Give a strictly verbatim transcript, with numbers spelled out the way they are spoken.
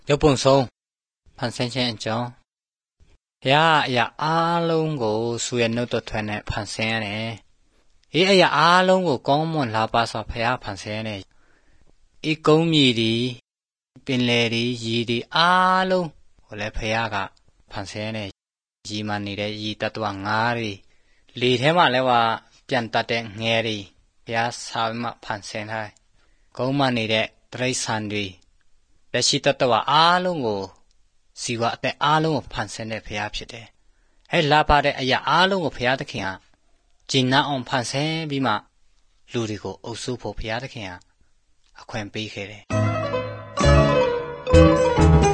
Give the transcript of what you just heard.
ရုပ်ပုံဆုံးဖန်ဆင်းခြင်းအကြောင်းဘုရားအရာအားလုံးကိုသူရဲ့နှုတ်တော်ထွက်နဲ့ဖန်ဆင်းရတယ်။ဒီအရာအားလုံးကိုကောင်းမွန်လှပစွာဘုရားဖန်ဆင်းရတယ်။ဤကုန်းမြေဒီပင်လယ်ဒီရေဒီအားလုံးကိုလည်းဘုရားကဖန်ဆင်းရတယ်။ရေမှနေတဲ့ရေတ attva ငါးတွေလေထဲမှာလည်းว่าပြန်တတ်တဲ့ငယ်တွေဘုရားစာမှဖန်ဆင်းထားတယ်။ကုန်းမှနေတဲ့တိရစ္ဆာန်တွေလက်ရှိတ attva အားလုံးကိုဇီဝအသက်အားလုံးကိုဖန်ဆင်းတဲ့ဘုရားဖြစ်တယ်။အဲလှပတဲ့အရာအားလုံးကိုဘုရားသခင်ကကျင့်နာအောင်ဖန်ဆင်းပြီးမှလူတွေကိုအုပ်စိုးဖို့ဘုရားသခင်ကအခွင့်ပေးခဲ့တယ်။